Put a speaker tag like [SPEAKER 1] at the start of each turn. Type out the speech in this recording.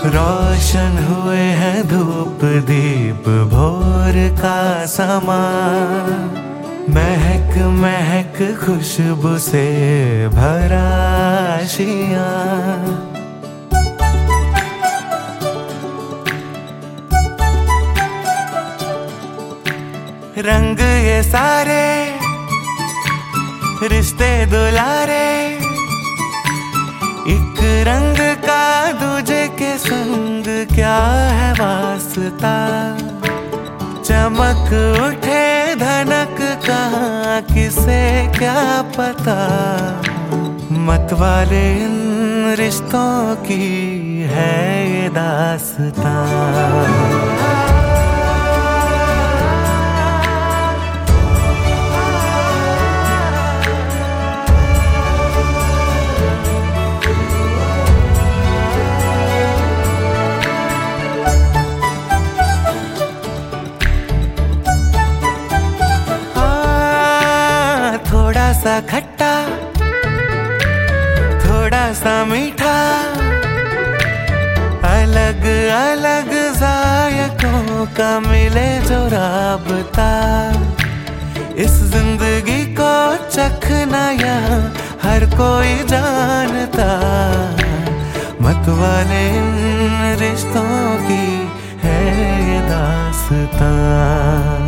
[SPEAKER 1] रोशन हुए हैं धूप दीप भोर का समा, महक महक खुशबू से भरा आशियाँ। रंग ये सारे रिश्ते दुलारे, एक रंग का दूजे के संग क्या है वास्ता। चमक उठे धनक कहाँ किसे क्या पता, मतवाले इन रिश्तों की है ये दास्तां। थोड़ा सा खट्टा थोड़ा सा मीठा, अलग अलग जायकों का मिले जो राबता। इस जिंदगी को चखना यहाँ हर कोई जानता, मतवाले इन रिश्तों की है ये दास्तां।